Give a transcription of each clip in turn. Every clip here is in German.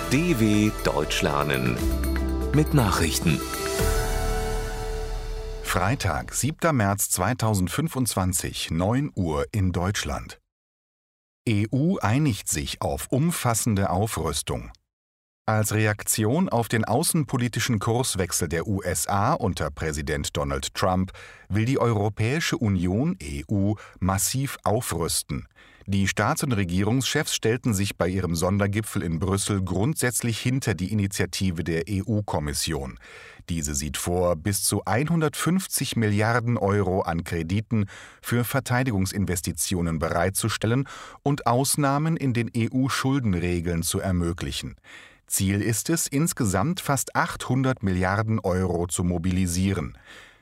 DW Deutsch lernen mit Nachrichten. Freitag, 7. März 2025, 9 Uhr in Deutschland. EU einigt sich auf umfassende Aufrüstung. Als Reaktion auf den außenpolitischen Kurswechsel der USA unter Präsident Donald Trump will die Europäische Union (EU) massiv aufrüsten. Die Staats- und Regierungschefs stellten sich bei ihrem Sondergipfel in Brüssel grundsätzlich hinter die Initiative der EU-Kommission. Diese sieht vor, bis zu 150 Milliarden Euro an Krediten für Verteidigungsinvestitionen bereitzustellen und Ausnahmen in den EU-Schuldenregeln zu ermöglichen. Ziel ist es, insgesamt fast 800 Milliarden Euro zu mobilisieren.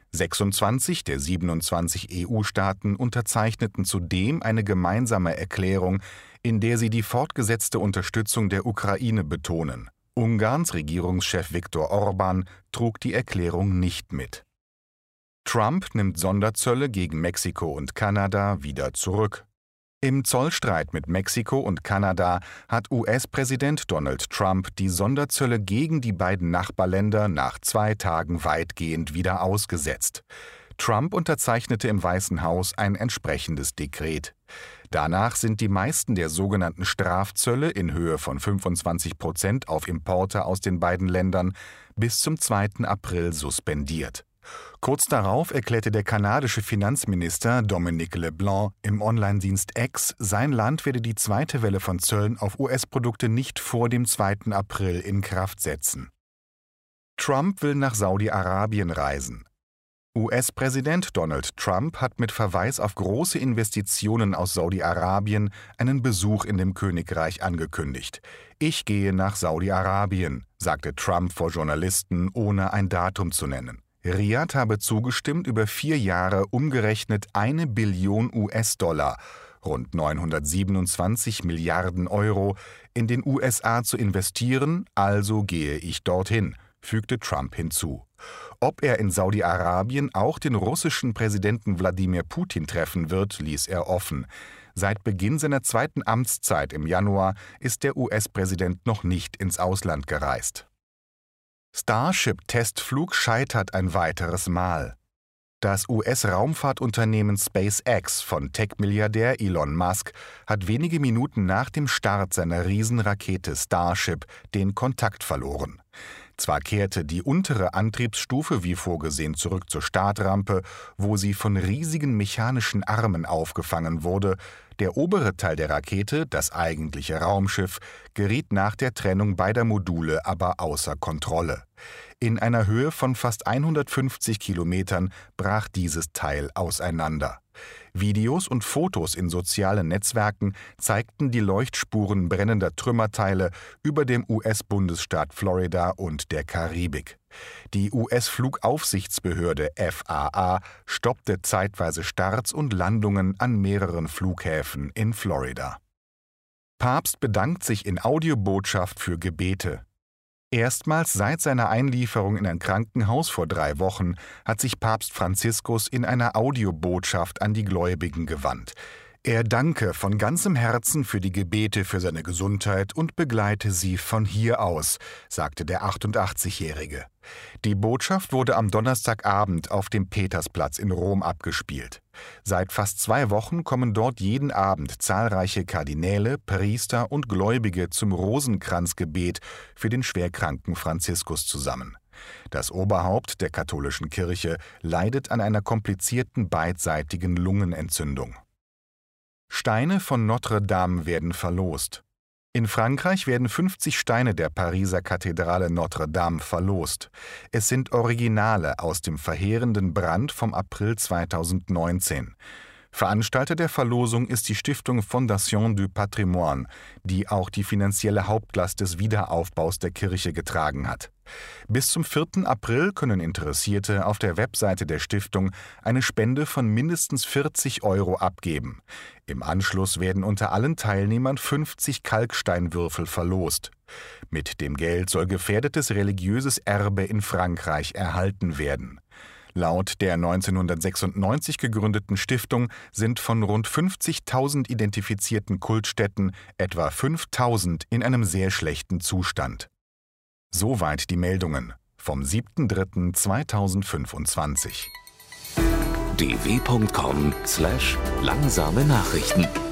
26 der 27 EU-Staaten unterzeichneten zudem eine gemeinsame Erklärung, in der sie die fortgesetzte Unterstützung der Ukraine betonen. Ungarns Regierungschef Viktor Orbán trug die Erklärung nicht mit. Trump nimmt Sonderzölle gegen Mexiko und Kanada wieder zurück. Im Zollstreit mit Mexiko und Kanada hat US-Präsident Donald Trump die Sonderzölle gegen die beiden Nachbarländer nach 2 Tagen weitgehend wieder ausgesetzt. Trump unterzeichnete im Weißen Haus ein entsprechendes Dekret. Danach sind die meisten der sogenannten Strafzölle in Höhe von 25% auf Importe aus den beiden Ländern bis zum 2. April suspendiert. Kurz darauf erklärte der kanadische Finanzminister Dominic LeBlanc im Online-Dienst X, sein Land werde die zweite Welle von Zöllen auf US-Produkte nicht vor dem 2. April in Kraft setzen. Trump will nach Saudi-Arabien reisen. US-Präsident Donald Trump hat mit Verweis auf große Investitionen aus Saudi-Arabien einen Besuch in dem Königreich angekündigt. Ich gehe nach Saudi-Arabien, sagte Trump vor Journalisten, ohne ein Datum zu nennen. Riad habe zugestimmt, über 4 Jahre umgerechnet 1 Billion US-Dollar, rund 927 Milliarden Euro, in den USA zu investieren, also gehe ich dorthin, fügte Trump hinzu. Ob er in Saudi-Arabien auch den russischen Präsidenten Wladimir Putin treffen wird, ließ er offen. Seit Beginn seiner 2. Amtszeit im Januar ist der US-Präsident noch nicht ins Ausland gereist. Starship-Testflug scheitert ein weiteres Mal. Das US-Raumfahrtunternehmen SpaceX von Tech-Milliardär Elon Musk hat wenige Minuten nach dem Start seiner Riesenrakete Starship den Kontakt verloren. Zwar kehrte die untere Antriebsstufe wie vorgesehen zurück zur Startrampe, wo sie von riesigen mechanischen Armen aufgefangen wurde, der obere Teil der Rakete, das eigentliche Raumschiff, geriet nach der Trennung beider Module aber außer Kontrolle. In einer Höhe von fast 150 Kilometern brach dieses Teil auseinander. Videos und Fotos in sozialen Netzwerken zeigten die Leuchtspuren brennender Trümmerteile über dem US-Bundesstaat Florida und der Karibik. Die US-Flugaufsichtsbehörde FAA stoppte zeitweise Starts und Landungen an mehreren Flughäfen in Florida. Papst bedankt sich in Audiobotschaft für Gebete. Erstmals seit seiner Einlieferung in ein Krankenhaus vor 3 Wochen hat sich Papst Franziskus in einer Audiobotschaft an die Gläubigen gewandt. Er danke von ganzem Herzen für die Gebete für seine Gesundheit und begleite sie von hier aus, sagte der 88-Jährige. Die Botschaft wurde am Donnerstagabend auf dem Petersplatz in Rom abgespielt. Seit fast 2 Wochen kommen dort jeden Abend zahlreiche Kardinäle, Priester und Gläubige zum Rosenkranzgebet für den schwerkranken Franziskus zusammen. Das Oberhaupt der katholischen Kirche leidet an einer komplizierten beidseitigen Lungenentzündung. Steine von Notre Dame werden verlost. In Frankreich werden 50 Steine der Pariser Kathedrale Notre Dame verlost. Es sind Originale aus dem verheerenden Brand vom April 2019. Veranstalter der Verlosung ist die Stiftung Fondation du Patrimoine, die auch die finanzielle Hauptlast des Wiederaufbaus der Kirche getragen hat. Bis zum 4. April können Interessierte auf der Webseite der Stiftung eine Spende von mindestens 40 Euro abgeben. Im Anschluss werden unter allen Teilnehmern 50 Kalksteinwürfel verlost. Mit dem Geld soll gefährdetes religiöses Erbe in Frankreich erhalten werden. Laut der 1996 gegründeten Stiftung sind von rund 50.000 identifizierten Kultstätten etwa 5.000 in einem sehr schlechten Zustand. Soweit die Meldungen vom 7.3.2025. dw.com/langsame Nachrichten